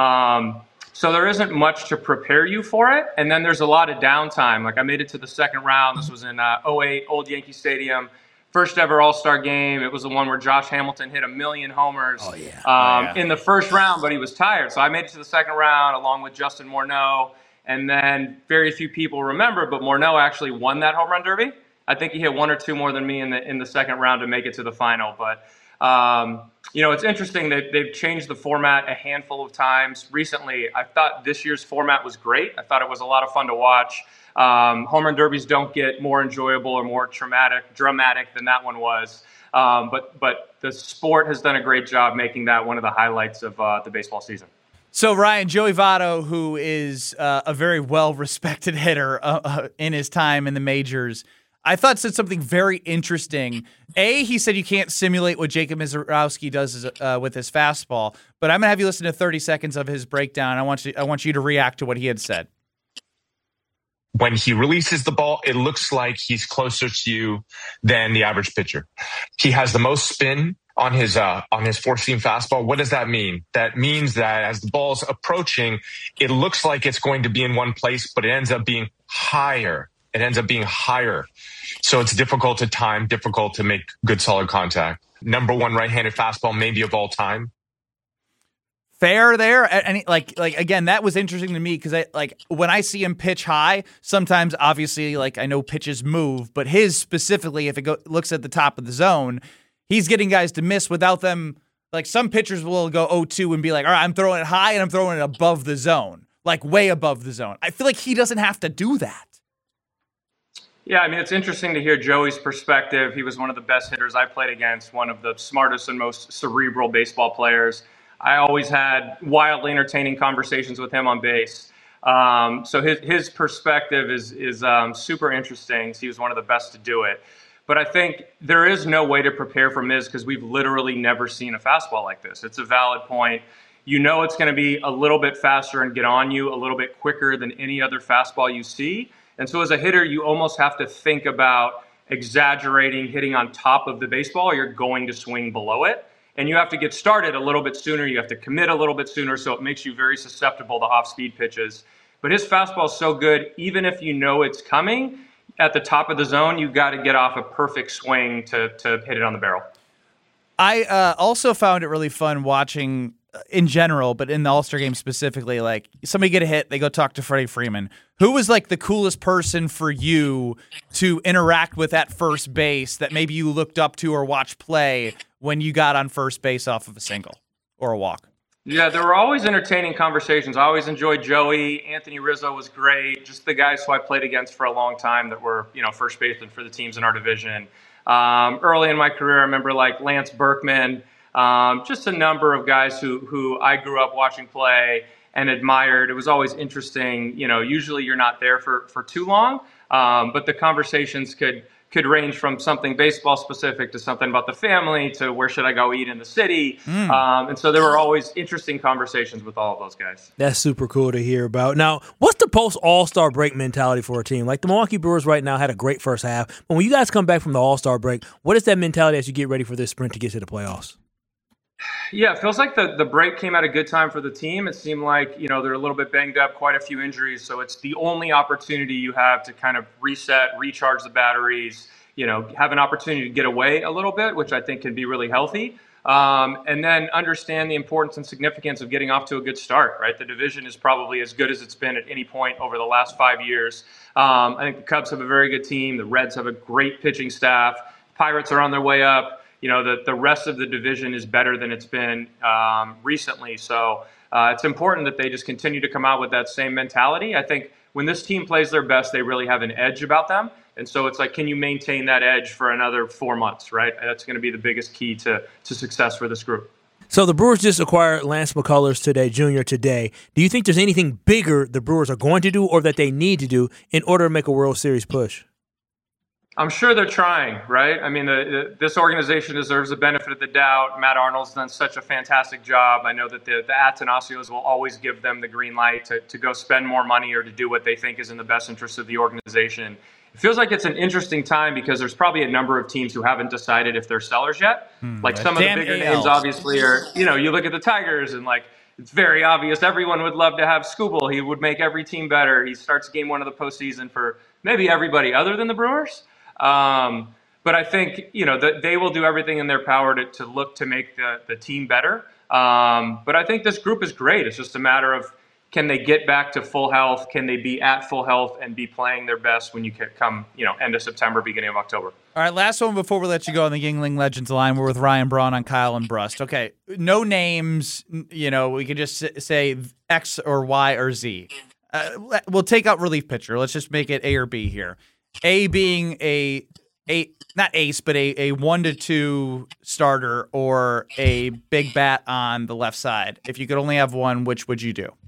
[SPEAKER 6] So there isn't much to prepare you for it. And then there's a lot of downtime. Like I made it to the second round. This was in 2008, Old Yankee Stadium. First ever All-Star game. It was the one where Josh Hamilton hit 1 million homers in the first round, but he was tired. So I made it to the second round along with Justin Morneau. And then very few people remember, but Morneau actually won that home run derby. I think he hit 1 or 2 more than me in the second round to make it to the final. But you know, it's interesting that they've changed the format a handful of times recently. I thought this year's format was great. I thought it was a lot of fun to watch. Home run derbies don't get more enjoyable or more dramatic than that one was. But the sport has done a great job making that one of the highlights of the baseball season.
[SPEAKER 2] So, Ryan, Joey Votto, who is a very well-respected hitter in his time in the majors, I thought said something very interesting. He said you can't simulate what Jacob Misiorowski does with his fastball, but I'm going to have you listen to 30 seconds of his breakdown. I want you to react to what he had said.
[SPEAKER 7] When he releases the ball, it looks like he's closer to you than the average pitcher. He has the most spin on his four-seam fastball. What does that mean? That means that as the ball's approaching, it looks like it's going to be in one place, but it ends up being higher. So it's difficult to time, difficult to make good solid contact. Number 1 right-handed fastball maybe of all time.
[SPEAKER 2] Fair there. And like again, that was interesting to me because when I see him pitch high, sometimes obviously I know pitches move, but his specifically, if it looks at the top of the zone, he's getting guys to miss without them. Like some pitchers will go 0-2 and be like, all right, I'm throwing it high and I'm throwing it above the zone, like way above the zone. I feel like he doesn't have to do that.
[SPEAKER 6] Yeah, I mean, it's interesting to hear Joey's perspective. He was one of the best hitters I played against, one of the smartest and most cerebral baseball players. I always had wildly entertaining conversations with him on base. So his perspective is super interesting. He was one of the best to do it. But I think there is no way to prepare for Miz because we've literally never seen a fastball like this. It's a valid point. You know it's going to be a little bit faster and get on you a little bit quicker than any other fastball you see. And so as a hitter, you almost have to think about exaggerating, hitting on top of the baseball, or you're going to swing below it. And you have to get started a little bit sooner. You have to commit a little bit sooner, so it makes you very susceptible to off-speed pitches. But his fastball is so good, even if you know it's coming, at the top of the zone, you've got to get off a perfect swing to hit it on the barrel.
[SPEAKER 2] I also found it really fun watching in general, but in the All-Star game specifically, like somebody get a hit, they go talk to Freddie Freeman. Who was like the coolest person for you to interact with at first base that maybe you looked up to or watched play when you got on first base off of a single or a walk?
[SPEAKER 6] Yeah, there were always entertaining conversations. I always enjoyed Joey. Anthony Rizzo was great. Just the guys who I played against for a long time that were, first basemen for the teams in our division. Early in my career, I remember like Lance Berkman. Just a number of guys who I grew up watching play and admired. It was always interesting. Usually you're not there for too long, but the conversations could range from something baseball specific to something about the family to where should I go eat in the city. And so there were always interesting conversations with all of those guys.
[SPEAKER 1] That's super cool to hear about. Now, what's the post All-Star break mentality for a team? Like the Milwaukee Brewers right now had a great first half. But when you guys come back from the All-Star break, what is that mentality as you get ready for this sprint to get to the playoffs?
[SPEAKER 6] Yeah, it feels like the break came at a good time for the team. It seemed like, they're a little bit banged up, quite a few injuries. So it's the only opportunity you have to kind of reset, recharge the batteries, have an opportunity to get away a little bit, which I think can be really healthy. And then understand the importance and significance of getting off to a good start, right? The division is probably as good as it's been at any point over the last 5 years. I think the Cubs have a very good team. The Reds have a great pitching staff. Pirates are on their way up. The rest of the division is better than it's been recently. So it's important that they just continue to come out with that same mentality. I think when this team plays their best, they really have an edge about them. And so it's like, can you maintain that edge for another 4 months, right? That's going to be the biggest key to success for this group.
[SPEAKER 1] So the Brewers just acquired Lance McCullers Jr. today. Do you think there's anything bigger the Brewers are going to do or that they need to do in order to make a World Series push?
[SPEAKER 6] I'm sure they're trying, right? I mean, this organization deserves the benefit of the doubt. Matt Arnold's done such a fantastic job. I know that the Atanassios will always give them the green light to go spend more money or to do what they think is in the best interest of the organization. It feels like it's an interesting time because there's probably a number of teams who haven't decided if they're sellers yet. Like some of the bigger names obviously are, you look at the Tigers and like, it's very obvious everyone would love to have Skubal. He would make every team better. He starts game one of the postseason for maybe everybody other than the Brewers. But I think, that they will do everything in their power to look to make the team better. But I think this group is great. It's just a matter of, can they get back to full health? Can they be at full health and be playing their best when you come, end of September, beginning of October?
[SPEAKER 2] All right, last one before we let you go on the Yingling Legends line. We're with Ryan Braun on Kyle and Brust. Okay, no names, we could just say X or Y or Z. We'll take out relief pitcher. Let's just make it A or B here. A being a not ace, but a 1 to 2 starter or a big bat on the left side. If you could only have one, which would you do?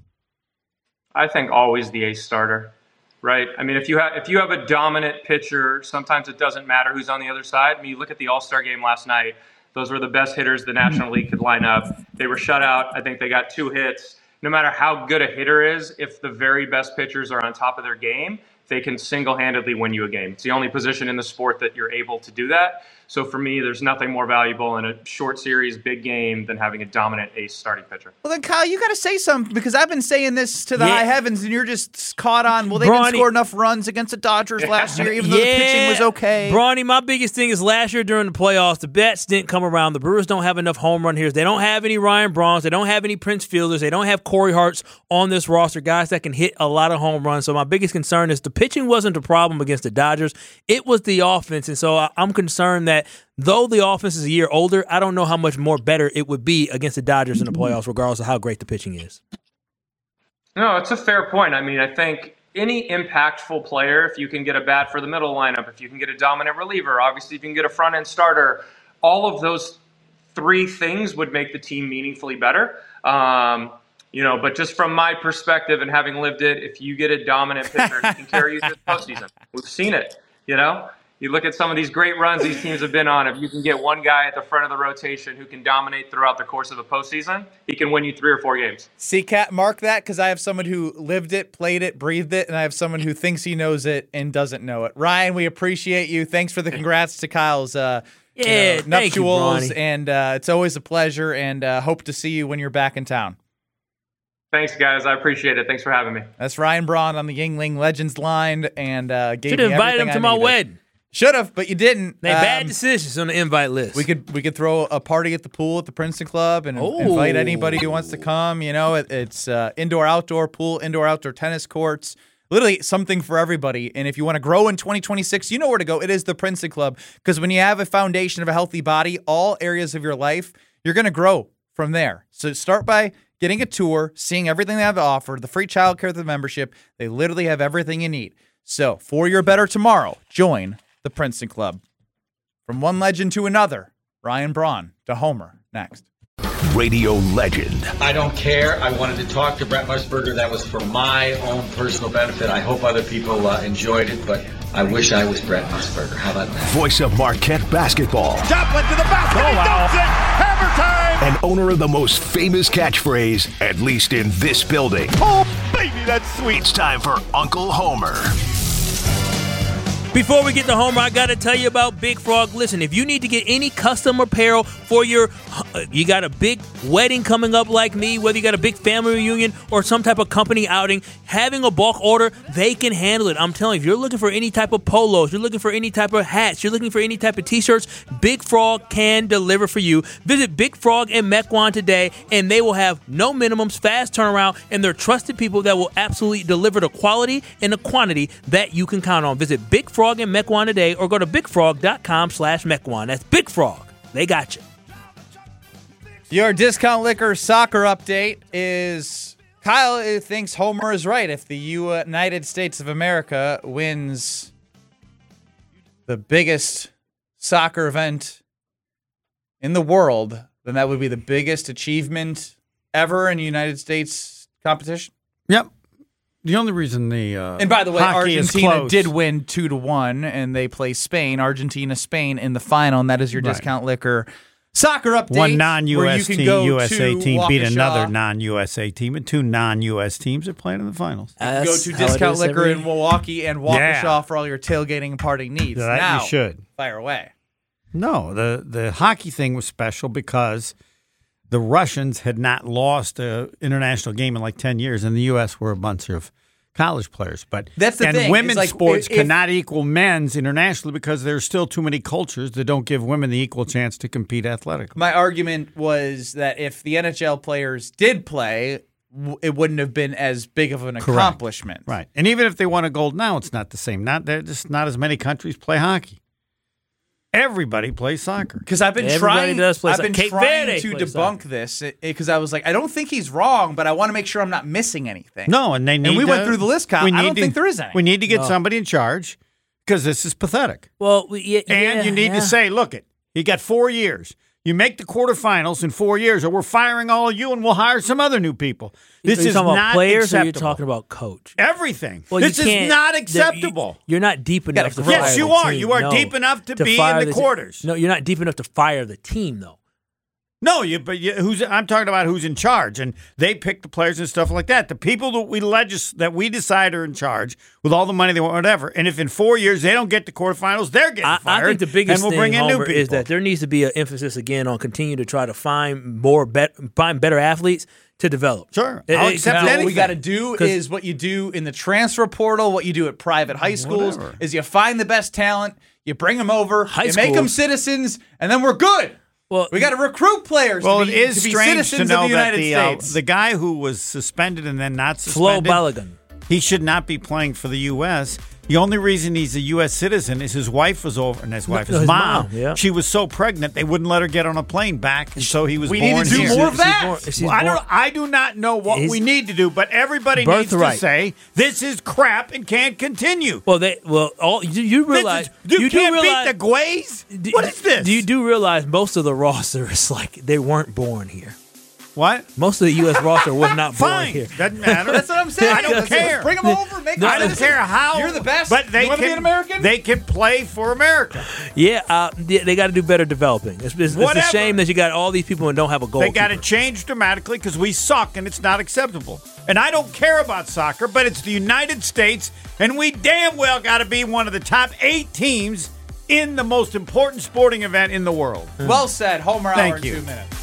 [SPEAKER 6] I think always the ace starter, right? I mean, if you have a dominant pitcher, sometimes it doesn't matter who's on the other side. I mean, you look at the All-Star game last night. Those were the best hitters the National League could line up. They were shut out. I think they got 2 hits. No matter how good a hitter is, if the very best pitchers are on top of their game, they can single-handedly win you a game. It's the only position in the sport that you're able to do that. So for me, there's nothing more valuable in a short series, big game than having a dominant ace starting pitcher.
[SPEAKER 2] Well, then, Kyle, you got to say something because I've been saying this to the high heavens, and you're just caught on. Well, they didn't score enough runs against the Dodgers last year, even though the pitching was okay.
[SPEAKER 1] Bronny, my biggest thing is last year during the playoffs, the bats didn't come around. The Brewers don't have enough home run hitters. They don't have any Ryan Brauns. They don't have any Prince Fielders. They don't have Corey Harts on this roster, guys that can hit a lot of home runs. So my biggest concern is the pitching wasn't the problem against the Dodgers. It was the offense. And so I'm concerned that though the offense is a year older, I don't know how much more better it would be against the Dodgers in the playoffs, regardless of how great the pitching is.
[SPEAKER 6] No, it's a fair point. I mean, I think any impactful player, if you can get a bat for the middle lineup, if you can get a dominant reliever, obviously if you can get a front-end starter, all of those 3 things would make the team meaningfully better. But just from my perspective and having lived it, if you get a dominant pitcher, he can carry you to the postseason. We've seen it, You look at some of these great runs these teams have been on. If you can get one guy at the front of the rotation who can dominate throughout the course of a postseason, he can win you 3 or 4 games.
[SPEAKER 2] See, Kat, mark that because I have someone who lived it, played it, breathed it, and I have someone who thinks he knows it and doesn't know it. Ryan, we appreciate you. Thanks for the congrats to Kyle's nuptials, and it's always a pleasure, and hope to see you when you're back in town.
[SPEAKER 6] Thanks, guys. I appreciate it. Thanks for having me.
[SPEAKER 2] That's Ryan Braun on the Yingling Legends line, and
[SPEAKER 1] should have invited him to my wedding.
[SPEAKER 2] Should have, but you didn't.
[SPEAKER 1] They bad decisions on the invite list.
[SPEAKER 2] We could throw a party at the pool at the Princeton Club and
[SPEAKER 1] Oh.
[SPEAKER 2] invite anybody who wants to come. You know, it's indoor-outdoor pool, indoor-outdoor tennis courts. Literally something for everybody. And if you want to grow in 2026, you know where to go. It is the Princeton Club. Because when you have a foundation of a healthy body, all areas of your life, you're going to grow from there. So start by getting a tour, seeing everything they have to offer, the free childcare, the membership. They literally have everything you need. So for your better tomorrow, join the Princeton Club. From one legend to another, Ryan Braun to Homer. Next.
[SPEAKER 4] Radio legend.
[SPEAKER 8] I don't care. I wanted to talk to Brett Musburger. That was for my own personal benefit. I hope other people enjoyed it, but I wish I was Brett Musburger. How about that?
[SPEAKER 4] Voice of Marquette basketball.
[SPEAKER 5] Joplin to the basket. He dumps it. Hammer time.
[SPEAKER 4] And owner of the most famous catchphrase, at least in this building.
[SPEAKER 5] Oh, baby, that's sweet.
[SPEAKER 4] It's time for Uncle Homer.
[SPEAKER 1] Before we get to Homer, I got to tell you about Big Frog. Listen, if you need to get any custom apparel for you got a big wedding coming up like me, whether you got a big family reunion or some type of company outing, having a bulk order, they can handle it. I'm telling you, if you're looking for any type of polos, you're looking for any type of hats, you're looking for any type of t-shirts, Big Frog can deliver for you. Visit Big Frog in Mequon today, and they will have no minimums, fast turnaround, and they're trusted people that will absolutely deliver the quality and the quantity that you can count on. Visit Big Frog in Mequon today or go to bigfrog.com/Mequon. That's Big Frog. They got you.
[SPEAKER 2] Your Discount Liquor soccer update is Kyle thinks Homer is right. If the United States of America wins the biggest soccer event in the world, then that would be the biggest achievement ever in United States competition.
[SPEAKER 9] Yep. The only reason the
[SPEAKER 2] and by the way,
[SPEAKER 9] hockey is
[SPEAKER 2] Argentina
[SPEAKER 9] close.
[SPEAKER 2] did win 2-1, and they play Spain, Spain in the final, and that is your
[SPEAKER 9] Right.
[SPEAKER 2] Discount Liquor soccer update.
[SPEAKER 9] One non-U.S. team, USA team, beat
[SPEAKER 2] Waukesha.
[SPEAKER 9] another non-USA team, and two non-U.S. teams are playing in the finals.
[SPEAKER 2] Go to Discount Liquor in Milwaukee and Waukesha
[SPEAKER 9] Yeah.
[SPEAKER 2] for all your tailgating and partying needs.
[SPEAKER 9] That
[SPEAKER 2] now,
[SPEAKER 9] you should.
[SPEAKER 2] fire away.
[SPEAKER 9] No, the hockey thing was special because the Russians had not lost an international game in like 10 years, and the U.S. were a bunch of college players. But
[SPEAKER 2] That's the
[SPEAKER 9] and
[SPEAKER 2] thing.
[SPEAKER 9] women's
[SPEAKER 2] It's like,
[SPEAKER 9] sports
[SPEAKER 2] if-
[SPEAKER 9] cannot equal men's internationally because there's still too many cultures that don't give women the equal chance to compete athletically.
[SPEAKER 2] My argument was that if the NHL players did play, it wouldn't have been as big of an accomplishment.
[SPEAKER 9] Right. And even if they won a gold now, it's not the same. Not as many countries play hockey. Everybody plays soccer.
[SPEAKER 2] Because I've been
[SPEAKER 1] Everybody
[SPEAKER 2] trying,
[SPEAKER 1] does play
[SPEAKER 2] I've
[SPEAKER 1] soccer.
[SPEAKER 2] been
[SPEAKER 1] Cape
[SPEAKER 2] trying
[SPEAKER 1] Verde
[SPEAKER 2] to
[SPEAKER 1] plays
[SPEAKER 2] debunk this because I was like, I don't think he's wrong, but I want to make sure I'm not missing anything.
[SPEAKER 9] No, and they need.
[SPEAKER 2] And we
[SPEAKER 9] to-
[SPEAKER 2] went through the list, Kyle.
[SPEAKER 9] we
[SPEAKER 2] I
[SPEAKER 9] need
[SPEAKER 2] don't
[SPEAKER 9] to-
[SPEAKER 2] think there is any.
[SPEAKER 9] We need to get somebody in charge because this is pathetic.
[SPEAKER 1] Well,
[SPEAKER 9] And you need to say, look, you got 4 years. You make the quarterfinals in 4 years, or we're firing all of you, and we'll hire some other new people. This
[SPEAKER 1] Are you
[SPEAKER 9] is
[SPEAKER 1] talking about
[SPEAKER 9] not
[SPEAKER 1] players,
[SPEAKER 9] acceptable.
[SPEAKER 1] or you're talking about coach?
[SPEAKER 9] Everything.
[SPEAKER 1] Well, you
[SPEAKER 9] this is
[SPEAKER 1] can't-
[SPEAKER 9] not acceptable.
[SPEAKER 1] You're not deep enough to fire
[SPEAKER 9] Yes, you
[SPEAKER 1] the
[SPEAKER 9] are.
[SPEAKER 1] team.
[SPEAKER 9] You are
[SPEAKER 1] No.
[SPEAKER 9] deep enough to be
[SPEAKER 1] fire
[SPEAKER 9] in the
[SPEAKER 1] team.
[SPEAKER 9] quarters.
[SPEAKER 1] No, you're not deep enough to fire the team, though.
[SPEAKER 9] No, I'm talking about who's in charge, and they pick the players and stuff like that. The people that we decide are in charge with all the money they want, whatever. And if in 4 years they don't get to quarterfinals, they're getting fired.
[SPEAKER 1] I think the biggest
[SPEAKER 9] and we'll bring
[SPEAKER 1] thing,
[SPEAKER 9] in new
[SPEAKER 1] Homer,
[SPEAKER 9] people.
[SPEAKER 1] is that there needs to be an emphasis again on continue to try to find better athletes to develop.
[SPEAKER 9] Sure, I'll accept
[SPEAKER 2] Now,
[SPEAKER 9] anything.
[SPEAKER 2] what we got to do is what you do in the transfer portal, what you do at private high schools,
[SPEAKER 9] Whatever.
[SPEAKER 2] is you find the best talent, you bring them over,
[SPEAKER 1] High
[SPEAKER 2] you make them
[SPEAKER 1] schools.
[SPEAKER 2] citizens, and then we're good.
[SPEAKER 1] Well,
[SPEAKER 2] We got to recruit players
[SPEAKER 9] Well,
[SPEAKER 2] to be,
[SPEAKER 9] it is
[SPEAKER 2] to be
[SPEAKER 9] strange
[SPEAKER 2] citizens
[SPEAKER 9] to know
[SPEAKER 2] of the
[SPEAKER 9] that
[SPEAKER 2] United States.
[SPEAKER 9] the guy who was suspended and then not
[SPEAKER 1] Flo
[SPEAKER 9] suspended,
[SPEAKER 1] Balogun.
[SPEAKER 9] he should not be playing for the U.S. The only reason he's a U.S. citizen is his wife was over, and his wife,
[SPEAKER 1] No,
[SPEAKER 9] his
[SPEAKER 1] his
[SPEAKER 9] mom.
[SPEAKER 1] mom, yeah.
[SPEAKER 9] She was so pregnant they wouldn't let her get on a plane back, and so he was
[SPEAKER 2] We need
[SPEAKER 9] born
[SPEAKER 2] to do
[SPEAKER 9] here.
[SPEAKER 2] more of that.
[SPEAKER 9] Well, I do not know what
[SPEAKER 1] His
[SPEAKER 9] we need to do, but everybody needs to
[SPEAKER 1] birthright.
[SPEAKER 9] say this is crap and can't continue.
[SPEAKER 1] Well, you realize
[SPEAKER 9] you
[SPEAKER 1] do
[SPEAKER 9] can't
[SPEAKER 1] realize,
[SPEAKER 9] beat the Guays. What is this?
[SPEAKER 1] You do realize most of the roster is like they weren't born here.
[SPEAKER 9] What?
[SPEAKER 1] Most of the U.S. roster was not born
[SPEAKER 9] Fine,
[SPEAKER 1] here.
[SPEAKER 9] doesn't matter.
[SPEAKER 2] That's what I'm saying.
[SPEAKER 9] I don't care.
[SPEAKER 2] Bring them over, make them
[SPEAKER 9] I don't
[SPEAKER 2] citizens.
[SPEAKER 9] care how.
[SPEAKER 2] You're the best.
[SPEAKER 9] But they
[SPEAKER 2] you want to
[SPEAKER 9] can
[SPEAKER 2] be an American?
[SPEAKER 9] They can play for America.
[SPEAKER 1] Yeah, they got to do better developing. It's a
[SPEAKER 9] Whatever.
[SPEAKER 1] shame that you got all these people and don't have a goal.
[SPEAKER 9] They got to change dramatically because we suck and it's not acceptable. And I don't care about soccer, but it's the United States, and we damn well got to be one of the top 8 teams in the most important sporting event in the world.
[SPEAKER 2] Well said. Homer hour
[SPEAKER 9] Thank
[SPEAKER 2] in
[SPEAKER 9] you.
[SPEAKER 2] 2 minutes.